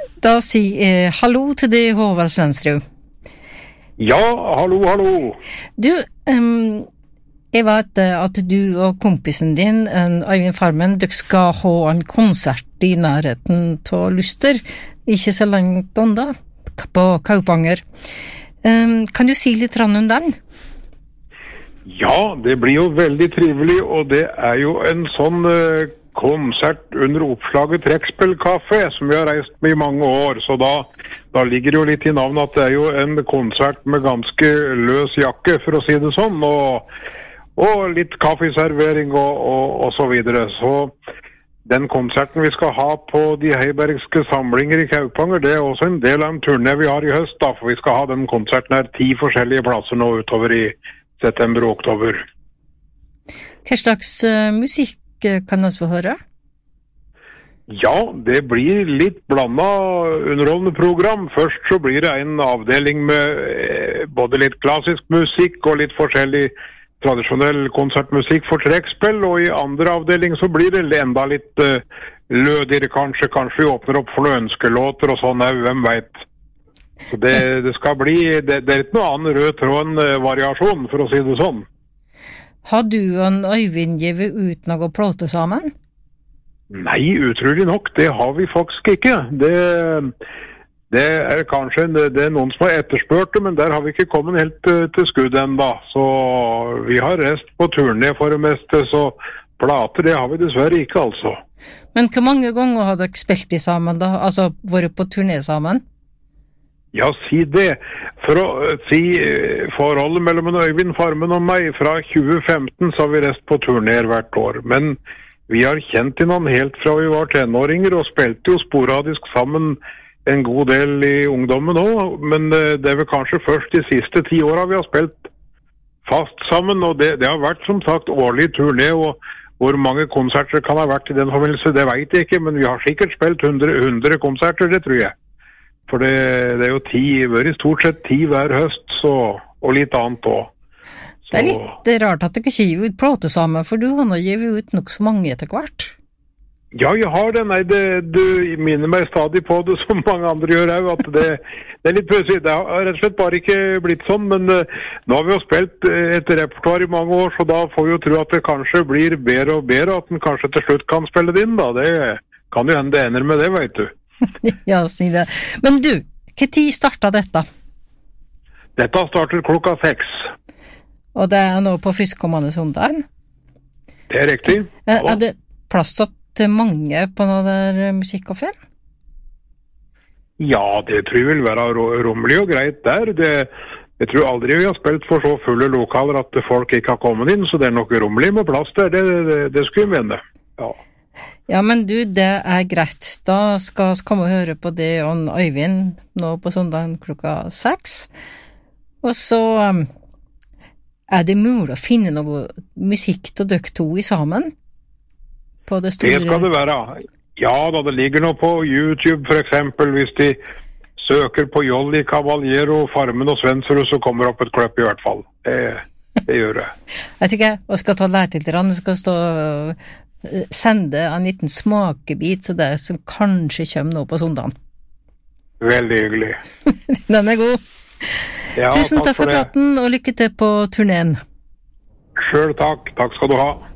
Da sier hallo til deg, Håvard Svensrud. Ja, hallo. Du, jeg vet at du og kompisen din, Øyvind Farmen, dere skal ha en konsert i nærheten av Luster, ikke så langt unna, på Kaupanger. Kan du si litt om den? Ja, det blir jo veldig trivelig, og det er jo en sånn konsert under oppslaget Trekkspillkaffe, som vi har reist med i mange år, så da ligger det jo litt i navnet at det er jo en konsert med ganske løs jakke, for å si det sånn, og litt kaffeservering og så videre. Så den konserten vi skal ha på de heibergske samlinger i Kaupanger, det er også en del av en turné vi har i høst, da, for vi skal ha den konserten her 10 forskjellige plasser nå utover i september og oktober. Hva slags musikk kan vi få høre? Ja, det blir litt blandet underholdende program. Først så blir det en avdeling med både litt klassisk musikk og litt forskjellig tradisjonell konsertmusikk for trekkspill, og i andre avdeling så blir det enda litt lødigere kanskje vi åpner opp for noen ønskelåter og sånn, hvem vet. Så det skal bli, det er ikke noe annet rød tråd enn variasjon, for å si det sånn. Har du og Øyvind givet ut noe plate sammen? Nei, utrolig nok, det har vi faktisk ikke. Det er kanskje det er noen som har etterspurt det, men der har vi ikke kommet helt til skudd enda. Så vi har rest på turné for det meste, så plater det har vi dessverre ikke, altså. Men hvor mange ganger har dere spilt de sammen da? Altså vært på turné sammen? Ja, si det. For å si forholdet mellom Øyvind Farmen og meg, fra 2015 så har vi rest på turnéer hvert år. Men vi har kjent hverandre helt fra vi var tenåringer, og spilte jo sporadisk sammen en god del i ungdommen også. Men det er vel kanskje først de siste 10 årene vi har spilt fast sammen, og det har vært som sagt årlig turné, og hvor mange konserter kan ha vært i den forbindelse, det vet jeg ikke, men vi har sikkert spilt 100 konserter, det tror jeg. For det er jo 10, i stort sett 10 hver høst, og litt annet også. Det er litt rart at du ikke gir ut plate sammen, for du har nå givet ut nok så mange etter hvert. Ja, jeg har det. Nei, du minner meg stadig på det, som mange andre gjør også, at det er litt pussig. Det har rett og slett bare ikke blitt sånn, men nå har vi jo spilt et repertoire i mange år, så da får vi jo tro at det kanskje blir bedre og bedre, at den kanskje til slutt kan spille det inn, da. Det kan jo hende det ender med det, vet du. Ja, si det. Men du, hva tid startet dette? Dette starter 6:00. Og det er nå på førstkommende søndag? Det er riktig. Er det plass til mange på noe der musikkafé? Ja, det tror jeg vil være rommelig og greit der. Jeg tror aldri vi har spilt for så fulle lokaler at folk ikke har kommet inn, så det er nok rommelig med plass der. Det skulle jeg mene. Ja. Ja, men du, det er greit. Da skal vi komme og høre på det og Øyvind nå på søndag 6:00. Og så er det mulig å finne noe musikk til dere to i sammen? På det store... Det skal det være. Ja, da det ligger noe på YouTube for eksempel, hvis de søker på Jolly Cavaliero, Farmen og Svensrud, så kommer opp et klipp i hvert fall. Det gjør det. Jeg tykker jeg skal ta lære til dere, skal stå... sende en liten smakebit så det som kanskje kommer nå på søndagen. Veldig hyggelig. Den er god. Ja, Tusen takk for praten, og lykke til på turneen. Selv takk. Takk skal du ha.